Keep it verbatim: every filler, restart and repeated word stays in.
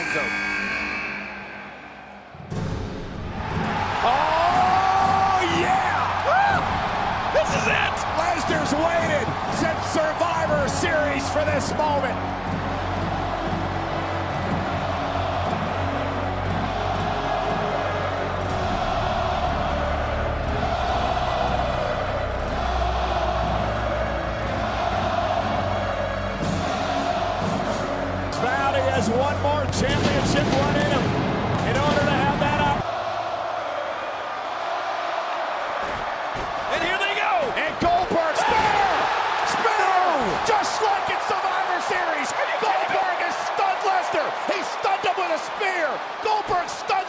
zone. Oh, yeah! Woo! This is it! Lesnar's waited since Survivor Series for this moment. Valley has one more championship run in him in order to have that up. And here they go! And Goldberg, spinner! Spinner! Just like in Survivor Series, Goldberg has stunned Lesnar. He stunned him with a spear. Goldberg stunned